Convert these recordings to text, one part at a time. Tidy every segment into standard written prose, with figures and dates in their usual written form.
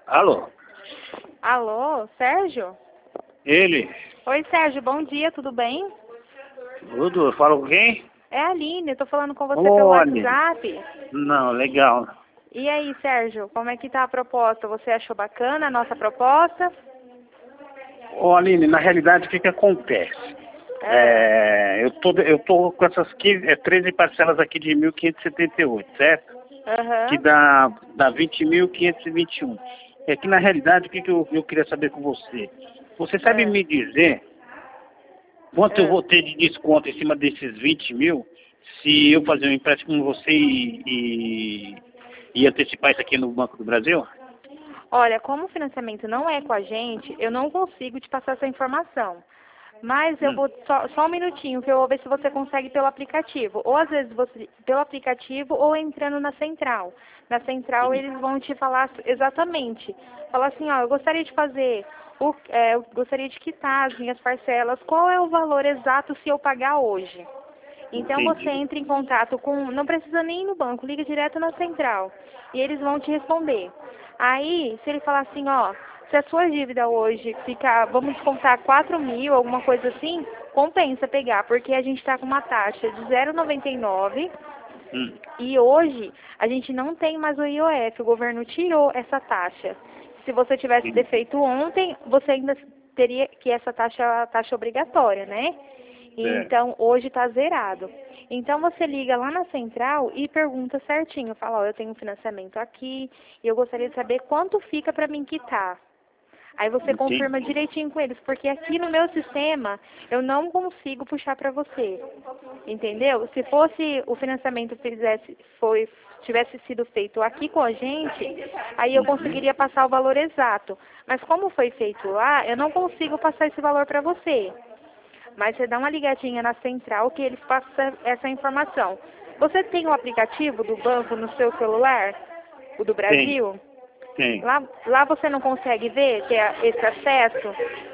Alô? Alô, Sérgio? Ele? Oi, Sérgio, bom dia, tudo bem? Tudo? Fala com quem? É a Aline, eu tô falando com você pelo Ô, Aline. WhatsApp. Não, legal. E aí, Sérgio, como é que tá a proposta? Você achou bacana a nossa proposta? Ô, Aline, na realidade, o que que acontece? Eu tô com essas 13 parcelas aqui de 1.578, certo? Que Aham. dá 20.521. É que, na realidade, o que que eu queria saber com você? Você sabe É. me dizer quanto eu É. vou ter de desconto em cima desses 20 mil se eu fazer um empréstimo com você e antecipar isso aqui no Banco do Brasil? Olha, como o financiamento não é com a gente, eu não consigo te passar essa informação. Mas eu Hum, vou só um minutinho que eu vou ver se você consegue pelo aplicativo. Ou às vezes você pelo aplicativo ou entrando na central. Na central sim, eles vão te falar exatamente. Falar assim, ó, eu gostaria de fazer eu gostaria de quitar as minhas parcelas. Qual é o valor exato se eu pagar hoje? Então você entendi. entra em contato com, não precisa nem ir no banco, liga direto na central e eles vão te responder. Aí, se ele falar assim, ó, se a sua dívida hoje ficar, vamos descontar 4 mil, alguma coisa assim, compensa pegar, porque a gente está com uma taxa de 0,99 Hum, e hoje a gente não tem mais o IOF, o governo tirou essa taxa. Se você tivesse entendi. defeito ontem, você ainda teria que essa taxa obrigatória, né? Certo. Então, hoje está zerado. Então, você liga lá na central e pergunta certinho. Fala, ó, eu tenho um financiamento aqui e eu gostaria de saber quanto fica para mim quitar. Aí você confirma Entendi. direitinho com eles, porque aqui no meu sistema eu não consigo puxar para você. Entendeu? Se fosse o financiamento tivesse sido feito aqui com a gente, aí eu Uhum. conseguiria passar o valor exato. Mas como foi feito lá, eu não consigo passar esse valor para você. Mas você dá uma ligadinha na central que eles passam essa informação. Você tem o aplicativo do banco no seu celular, o do Tem, Brasil? tem. Lá você não consegue ver, ter esse acesso?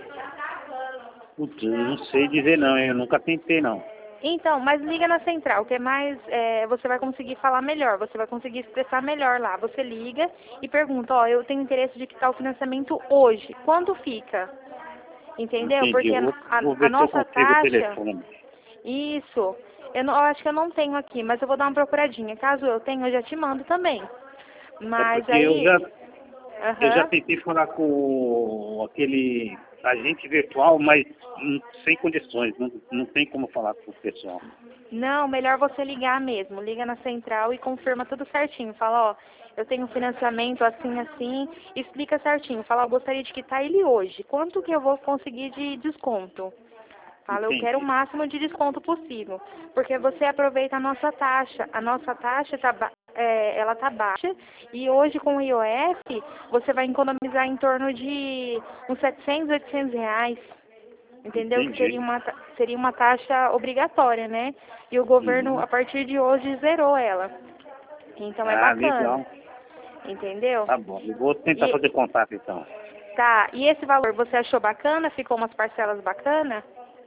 Putz, eu não sei dizer não, hein? Eu nunca tentei não. Então, mas liga na central, que é mais, você vai conseguir falar melhor, você vai conseguir expressar melhor lá. Você liga e pergunta, ó, eu tenho interesse de quitar o financiamento hoje, quanto fica? Entendeu? Entendi. Porque Eu vou a ver se eu nossa consigo o taxa, telefone. isso, eu acho que eu não tenho aqui, mas eu vou dar uma procuradinha. Caso eu tenha, eu já te mando também. É Mas porque aí, eu já aham. tentei falar com aquele agente virtual, mas sem condições. Não tem como falar com o pessoal. Não, melhor você ligar mesmo. Liga na central e confirma tudo certinho. Fala, ó, eu tenho financiamento assim, assim. Explica certinho. Fala, ó, eu gostaria de quitar ele hoje. Quanto que eu vou conseguir de desconto? Fala, eu quero o Entendi. máximo de desconto possível. Porque você aproveita a nossa taxa. A nossa taxa ela tá baixa. E hoje com o IOF, você vai economizar em torno de uns 700, 800 reais. Entendeu? Que Entendi. seria uma taxa obrigatória, né? E o governo, Uhum. a partir de hoje, zerou ela. Então é Ah, bacana. legal. Entendeu? Tá bom. Eu vou tentar E, fazer contato então. tá, e esse valor você achou bacana? Ficou umas parcelas bacanas?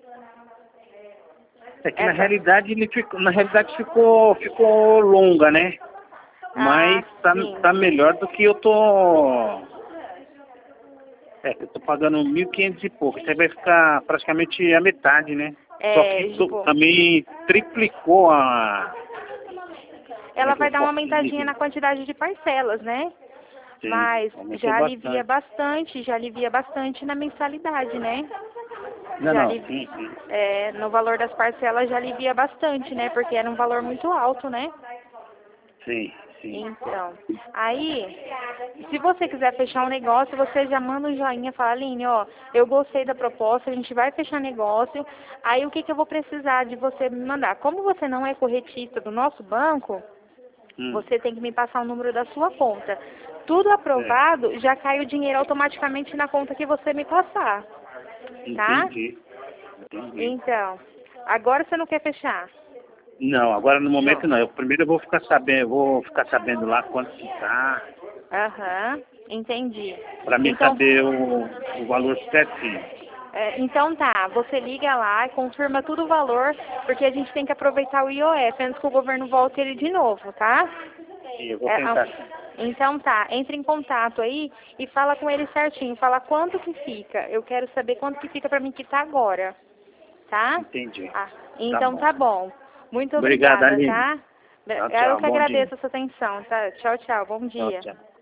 É que Essa. na realidade ficou longa, né? Ah, Mas sim. tá melhor do que eu tô. Que eu tô pagando 1.500 e pouco. Isso aí vai ficar praticamente a metade, né? Só que É, tipo, também triplicou a. Como é ela que eu vai dar uma posso aumentadinha na dizer? quantidade de parcelas, né? Sim, Mas aumentou bastante. já alivia bastante na mensalidade, né? Não, Já não, sim, sim. no valor das parcelas já alivia bastante, né? Porque era um valor muito alto, né? Sim, sim. Então, aí, se você quiser fechar um negócio, você já manda um joinha, fala, Aline, ó, eu gostei da proposta, a gente vai fechar negócio. Aí, o que que eu vou precisar de você me mandar? Como você não é corretista do nosso banco, Hum, você tem que me passar o número da sua conta. Tudo é, aprovado, já cai o dinheiro automaticamente na conta que você me passar, tá? entendi, entendi. Então, agora você não quer fechar? Não, agora no momento Não. não. Primeiro eu vou ficar sabendo lá quanto que tá, Aham, entendi. para mim Então, saber o valor certinho. então tá, você liga lá, confirma tudo o valor, porque a gente tem que aproveitar o IOF antes que o governo volte ele de novo, tá? Sim, eu vou É, tentar sim. Então tá, entre em contato aí e fala com ele certinho, fala quanto que fica. Eu quero saber quanto que fica pra mim quitar agora, tá? Entendi. Ah, então tá bom. Muito Obrigado, obrigada, Aline. tá? Tchau, Eu tchau. que Bom agradeço dia. a sua atenção, tá? Tchau, tchau, bom Tchau, dia. tchau.